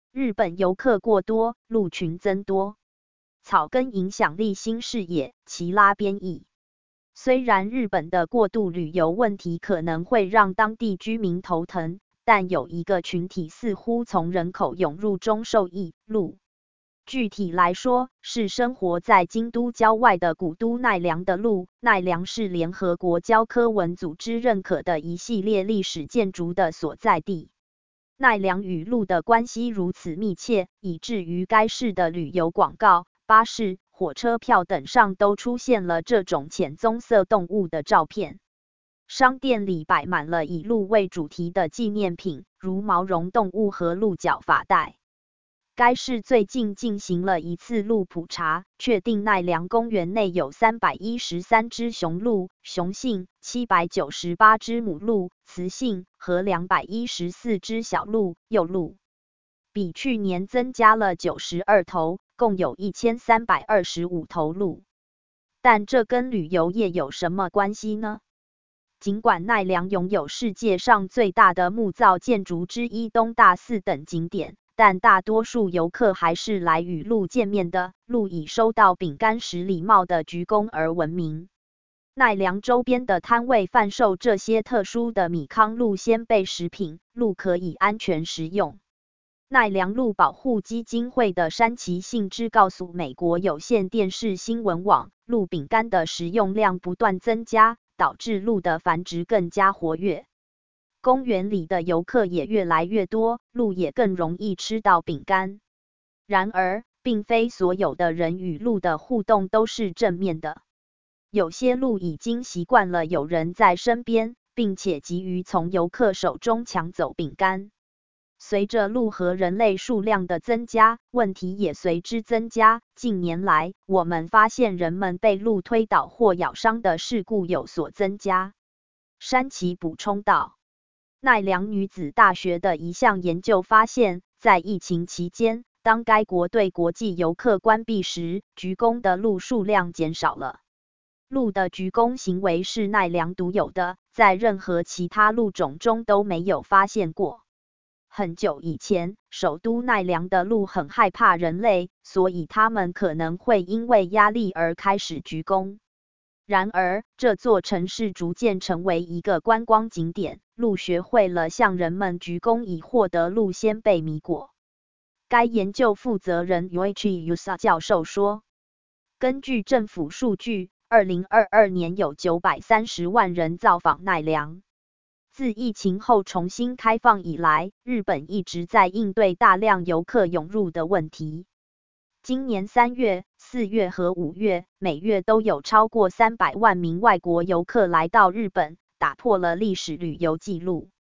日本游客过多，鹿群增多。草根影响力新视野，齐拉编译。虽然日本的过度旅游问题可能会让当地居民头疼，但有一个群体似乎从人口涌入中受益，鹿。具体来说，是生活在京都郊外的古都奈良的鹿。奈良是联合国教科文组织认可的一系列历史建筑的所在地。奈良与鹿的关系如此密切，以至于该市的旅游广告、巴士、火车票等上都出现了这种浅棕色动物的照片。商店里摆满了以鹿为主题的纪念品，如毛绒动物和鹿角发带。该市最近进行了一次鹿普查，确定奈良公园内有313只雄鹿、雄性798只母鹿、雌性和214只小鹿、幼鹿，比去年增加了92头，共有1325头鹿。但这跟旅游业有什么关系呢？尽管奈良拥有世界上最大的木造建筑之一东大寺等景点，但大多数游客还是来与鹿见面的。鹿以收到饼干时礼貌的鞠躬而闻名。奈良周边的摊位贩售这些特殊的米糠鹿鲜贝食品，鹿可以安全食用。奈良鹿保护基金会的山崎幸之告诉美国有线电视新闻网，鹿饼干的食用量不断增加，导致鹿的繁殖更加活跃。公园里的游客也越来越多，鹿也更容易吃到饼干。然而，并非所有的人与鹿的互动都是正面的。有些鹿已经习惯了有人在身边，并且急于从游客手中抢走饼干。随着鹿和人类数量的增加，问题也随之增加。近年来，我们发现人们被鹿推倒或咬伤的事故有所增加。山崎补充道。奈良女子大学的一项研究发现，在疫情期间，当该国对国际游客关闭时，鞠躬的鹿数量减少了。鹿的鞠躬行为是奈良独有的，在任何其他鹿种中都没有发现过。很久以前，首都奈良的鹿很害怕人类，所以它们可能会因为压力而开始鞠躬。然而，这座城市逐渐成为一个观光景点，鹿学会了向人们鞠躬以获得鹿鲜贝米果。该研究负责人 Yoichi Yusa 教授说，根据政府数据，2022年有930万人造访奈良。自疫情后重新开放以来，日本一直在应对大量游客涌入的问题。今年3月、4月和5月，每月都有超过300万名外国游客来到日本，打破了历史旅游纪录。